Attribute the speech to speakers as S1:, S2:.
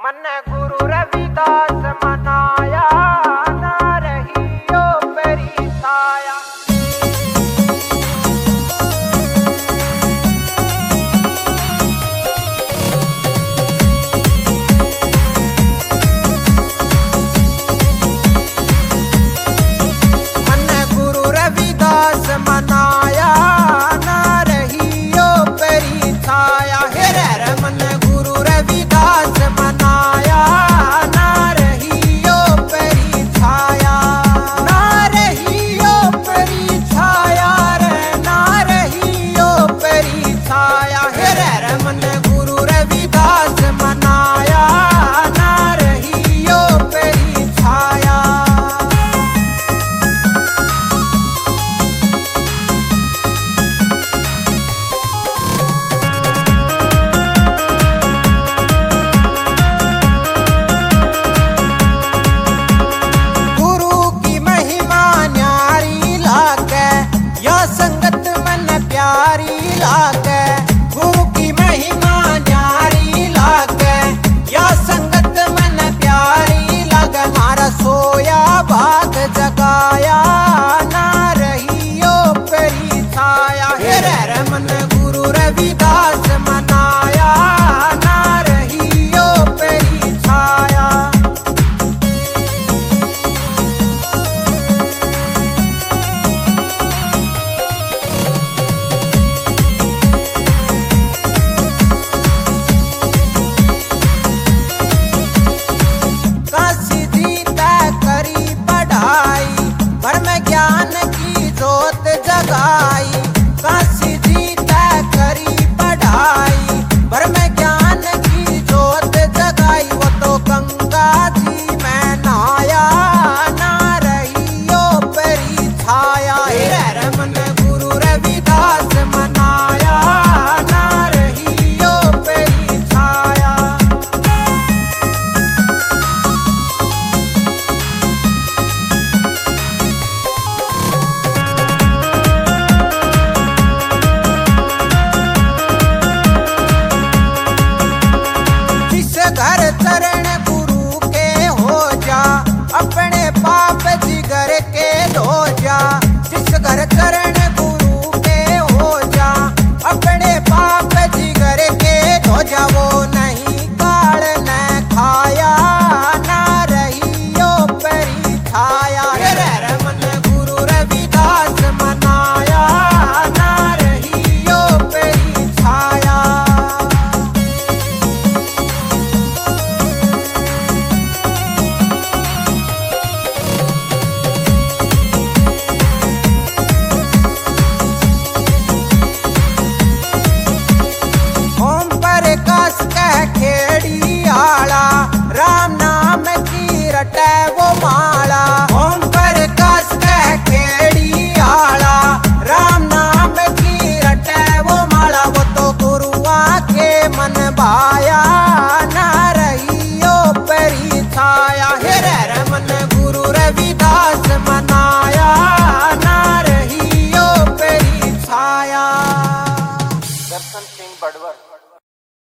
S1: मन गुरु रविदास मनाया, ना रहियो पेरी छाया। मन गुरु रविदास मनाया, ना रहियो पेरी छाया। हे रे मन गुरु रविदास मनाया, ना रहियो पेरी छाया। ना रहियो पेरी छाया रे, ना रहियो पेरी छाया। हे रे मन गुरु रविदास मनाया, ना रहियो पेरी छाया। गुरु की महिमा न्यारी लागे, या संगत मन प्यारी लागे। गुरु की महिमा न्यारी लागे, या संगत मन प्यारी लागे। मारा सोया भाग जगाया, ना रहियो पेरी छाया। हे रे मन गुरु रविदास मनाया, ना रहियो पेरी छाया। काशी जीता करी पढ़ाई, पर में ज्ञान की जोत जगाई। काशी जीता करी पढ़ाई, पर में ज्ञान की जोत जगाई। वो तो गंगा जी में नहाया, ना रहियो पेरी छाया। हे रे मन गुरु रविदास मनाया, ना रहियो पेरी छाया। जिस घर चरण गुरु के हो जा, अपने पाप जिगर के धो जा। जिस घर चरण गुरु के हो जा, अपने पाप जिगर के धो जा। वो नहीं काल न खाया, ना रहियो पेरी छाया। हे रे मन गुरु रविदास मनाया, ना रहियो पेरी छाया। ओम प्रकाश कह खेड़ी आला, राम नाम की रटे वो माला। ओम प्रकाश कह खेड़ी आला, राम नाम की रटे वो माला। वो तो गुरुआ के मन भाया, ना रहियो पेरी छाया। हे रे मन गुरु रवि